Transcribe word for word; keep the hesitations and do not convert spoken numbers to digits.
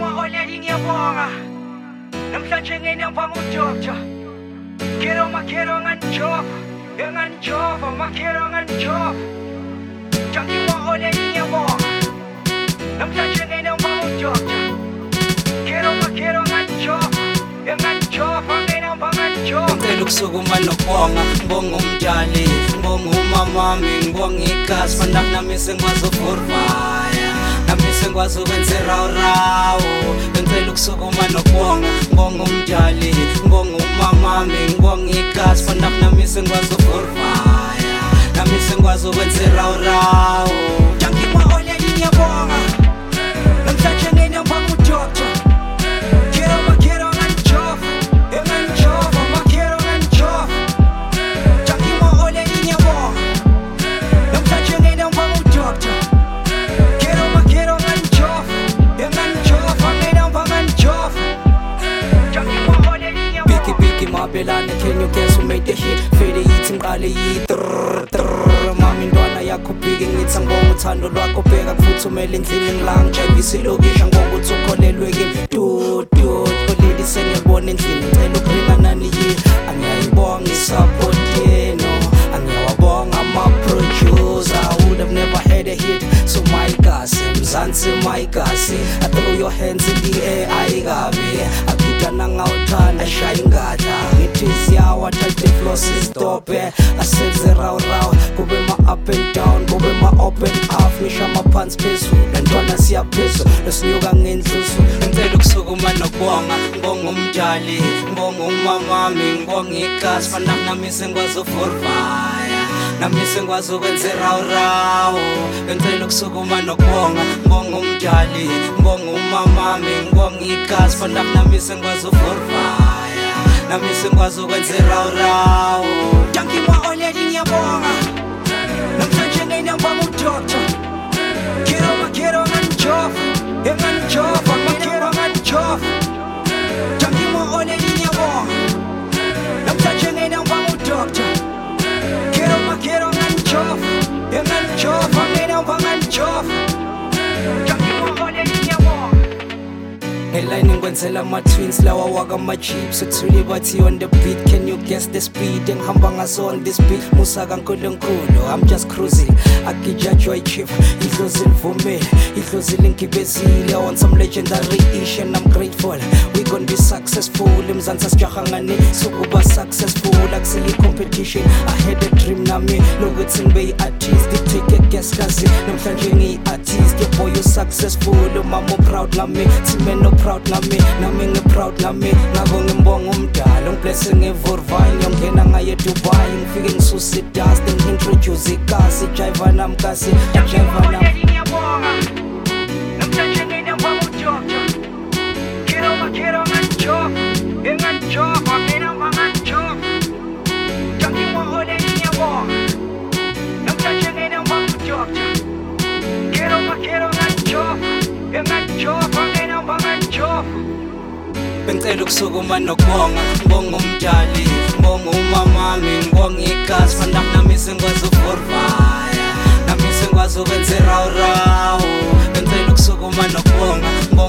ngiyabonga already ngiyabonga namhlanje nginapha ngudoktor Kero makero nganjova enganjova makero nganjova Jangiwa already ngiyabonga namhlanje nginapha ngudoktor Kero makero nganjova enganjova nginapha nganjova Ngicela ukusukuma nokubonga ngibonga umdali ngibonga umamami ngibonga igazi fana nami sengikwazi ukuvurvaya nami sengikwazi ukwenza raw raw ngicela ukusukuma nokubonga ngibonga umdali ngibonga umamami ngibonga igazi fana nami sengikwazi ukuvurvaya nami sengikwazi ukwenza raw raw Jangiwa already ngiyabonga namhlanje nginapha ngudoktor Kero makero nganjova enganjova makero nganjova Jangiwa already ngiyabonga namhlanje nginapha ngudoktor Kero makero nganjova enganjova nginapha nganjova Jangiwa already ngiyabonga Biggie Biggie Mabelane, can you guess who made the hit? Fede yithi ngiqale yi trrr trrr Mami ntwana yakho bhiki ngithi ngibonga uthando lwakho bheka kufuthumela endlini ngilangijayivisa ilokisha ngibonga ukuthi ukholelwe kimi du du oleli sengiyabona endlini ngicela ukuringana niyi angiyayibonga isupport yenu angiyawabonga ama-producer I would have never had a hit so my gasi mzansi my gasi I throw your hands in the air ayikabi agidana ngawuthanda shaya ingadla ngithi siyawa touch the floor sistope asenze raw raw kube ma-up and down kube ma-open up ngisho amaphansi phezulu lentwana siyaphezulu lesinyuka ngendlusu ngicela ukusukuma nokubonga ngibonga umdali ngibonga umamami ngibonga igazi fana nami sengikwazi ukuvurvaya nami sengikwazi ukwenza raw raw ngicela ukusukuma nokubonga ngibonga umdali ngibonga umamami ngibonga igazi fana nami sengikwazi ukuvurvaya nami sengikwazi ukwenza raw raw Jangiwa already ngiyabonga namhlanje nginapha ngudoktor Kero makero nganjova enganjova makero nganjova Jangiwa already ngiyabonga namhlanje nginapha ngudoktor Kero makero nganjova enganjova nginapha nganjova Jangiwa already ngiyabonga Eline ngikwenzela ama-twins lawa waka ama-chips uthule bathi on the beat can you guess the speed engihamba ngaso on this beat musa kaNkulunkulu I'm just cruising agija joy chief idlozi livumile idlozi lingibezile I want some legendary ish and I'm grateful we gon' be successful imzansi asijahangane sokuba successful akusele competition I had a dream nami lokuthi ngibe yi-artist take a guess kazi namhlanje ngiyi-artist your boy you successful umama proud lami timeno proud lami nami ngi-proud lami ngako ngimbonga umdala ngiblesse ngevurvaya ngiyongena ngaye eDubai ngifike ngisuse idust ngi-introduce ikasi ijayiva nami kasi ijayiva nami ngiyabonga namhlanje nginapha ngudoktor Kero makero nganjova enganjova nginapha nganjova Jangiwa already ngiyabonga namhlanje nginapha ngudoktor Kero makero nganjova enganjova nginapha nganjova Bengicela ukusukuma nokubonga ngibonga umdali ngibonga umamami ngibonga igazi fana nami sengikwazi ukuvurvaya nami sengikwazi ukwenza raw raw Bengicela ukusukuma nokubonga